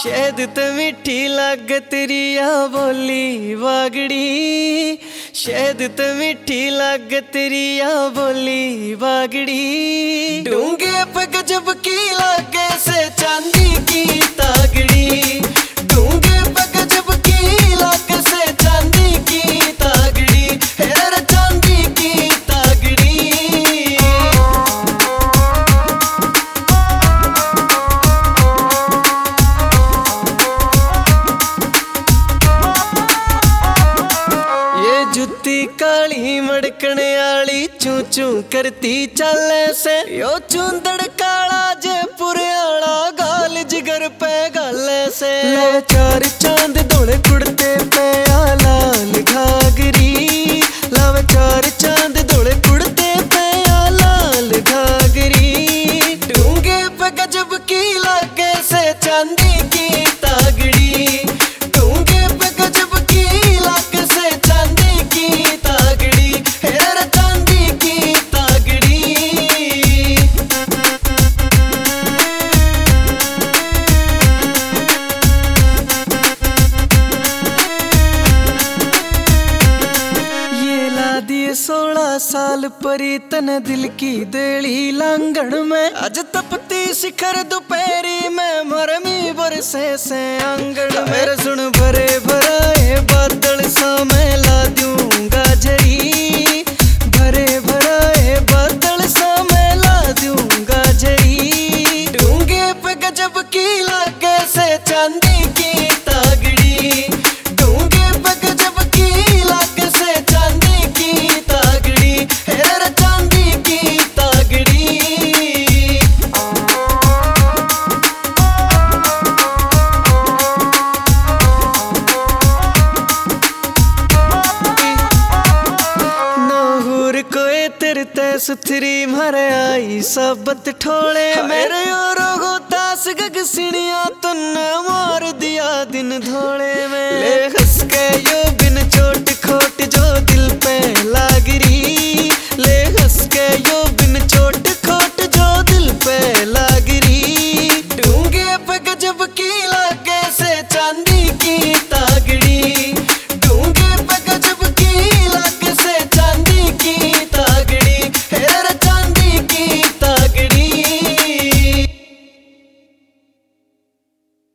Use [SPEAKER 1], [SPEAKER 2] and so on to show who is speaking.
[SPEAKER 1] शहद ते मीठी लागे तेरी आ बोली बागड़ी, शहद ते मीठी लागे तेरी आ बोली बागड़ी। डूंगे पे गजब की लागे से चांदी की तागड़ी, डूंगे पे गजब की लागे से चांदी की तागड़ी, हेर चांदी की तागड़ी। जुत्ती काली मड़कने आली चू चू करती चाले से, यो चूंदड़ काला जयपुर आला गाल जिगर पे गाले से। ले चार चांद धोले कुड़ते पे आ लाल घाघरी, लावे चार चांद धोले कुड़ते पे आ लाल घाघरी। डूंगे पे गजब की लागे से चांदी की तागड़ी, डूंगे पे गजब की लागे से चांदी की तागड़ी, हेर चांदी की तागड़ी। ये ला दिए 16 साल परी तन दिल की देली लांगण में, आज तपती शिखर दोपहरी में मरमी बरसे से आंगन। मेरे सुन भरे भराए बादल सा मैं ला दूंगा झरी, भरे भराए बादल सा मैं ला दूंगा झरी। डूंगे पे गजब की लागे से चांदी की तागड़ी, डूंगे पे गजब की लागे से चांदी की तागड़ी, हेर चांदी की तागड़ी। तेरते सुथरी मारे आई सबत ठोले, मेरे और गो तास गग सिणिया तुन्ने मार दिया दिन धोले।